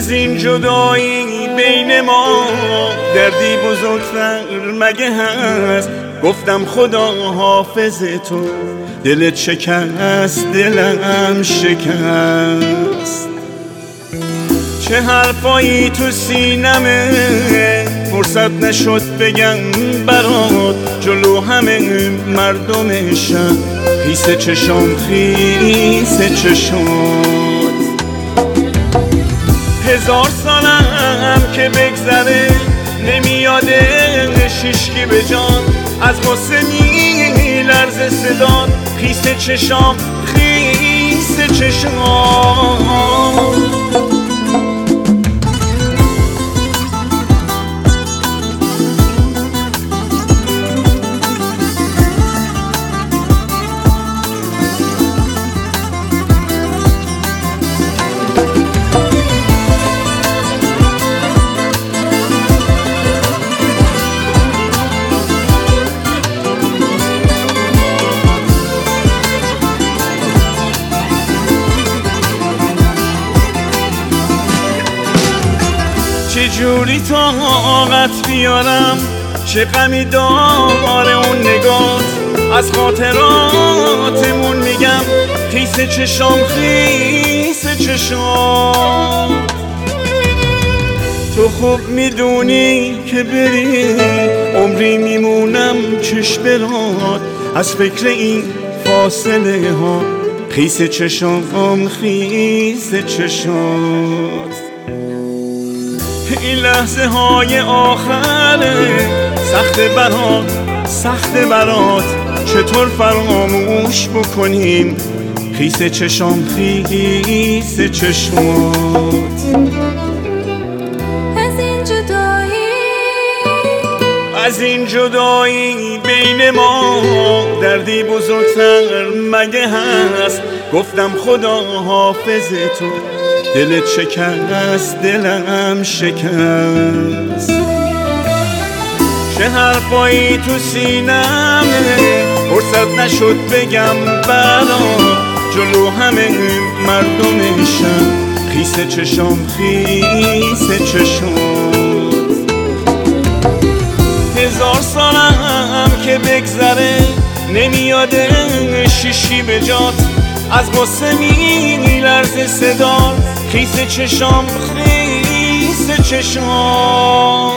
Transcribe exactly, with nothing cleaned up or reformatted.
از این جدایی بین ما دردی بزرگتر مگه هست؟ گفتم خدا حافظ تو، دلت شکست دلم شکست. چه حرفایی تو سینمه فرصت نشد بگم برات، جلو همه مردم شهر خیس چشام خیس چشات. هزار سالم که بگذره نمیادش هیشکی به جان، از غصه میلرزه صدات خیس چشام خیس چشام. چه جوری طاقت بیارم، چه غمی داره اون نگات، از خاطراتمون میگم خیس چشام خیس چشام. تو خوب میدونی که بری عمری میمونم چشم برات، از فکر این فاصله ها خیس چشام خیس چشات. این لحظه های آخره سخت برات سخت برات، چطور فراموش بکنیم خیس چشام خیس چشمات. از این جدایی از این جدایی بین ما دردی بزرگتر مگه هست؟ گفتم خدا حافظ تو، دلت شکست دلم شکست. چه حرفایی تو سینمه فرصت نشد بگم برات، جلو همه مردم شهر خیس چشام خیس چشات. هزار سالم که بگذره نمیاده شیشی به جات، از غصه میلرزه صدات خیس چشام خیس چشام.